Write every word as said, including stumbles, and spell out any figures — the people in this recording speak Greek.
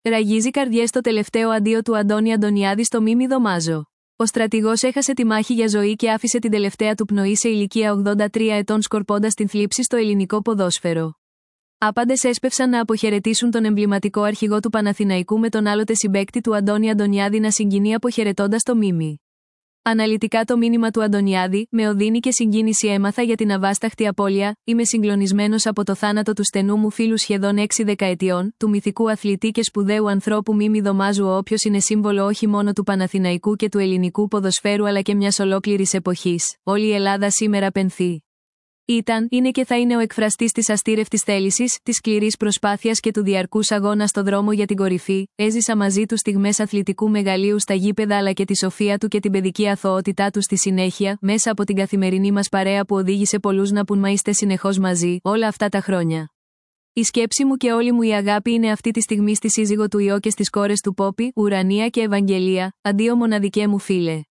Ραγίζει καρδιές το τελευταίο αντίο του Αντώνη Αντωνιάδη στο Μίμη Δωμάζο. Ο στρατηγός έχασε τη μάχη για ζωή και άφησε την τελευταία του πνοή σε ηλικία ογδόντα τρία ετών, σκορπώντας την θλίψη στο ελληνικό ποδόσφαιρο. Άπαντες έσπευσαν να αποχαιρετήσουν τον εμβληματικό αρχηγό του Παναθηναϊκού, με τον άλλοτε συμπαίκτη του Αντώνη Αντωνιάδη να συγκινεί αποχαιρετώντας το Μίμη. Αναλυτικά το μήνυμα του Αντωνιάδη: με οδύνη και συγκίνηση έμαθα για την αβάσταχτη απώλεια. Είμαι συγκλονισμένος από το θάνατο του στενού μου φίλου σχεδόν έξι δεκαετιών, του μυθικού αθλητή και σπουδαίου ανθρώπου Μίμη Δωμάζου, ο οποίος είναι σύμβολο όχι μόνο του Παναθηναϊκού και του ελληνικού ποδοσφαίρου αλλά και μιας ολόκληρης εποχής. Όλη η Ελλάδα σήμερα πενθεί. Ήταν, είναι και θα είναι ο εκφραστής της αστήρευτης θέλησης, της σκληρής προσπάθειας και του διαρκούς αγώνα στο δρόμο για την κορυφή. Έζησα μαζί του στιγμές αθλητικού μεγαλείου στα γήπεδα, αλλά και τη σοφία του και την παιδική αθωότητά του στη συνέχεια, μέσα από την καθημερινή μας παρέα που οδήγησε πολλούς να πουν: μα είστε συνεχώς μαζί, όλα αυτά τα χρόνια. Η σκέψη μου και όλη μου η αγάπη είναι αυτή τη στιγμή στη σύζυγο του Ιώ και στις κόρες του Πόπι, Ουρανία και Ευαγγελία. Αντίο μοναδικέ μου φίλε.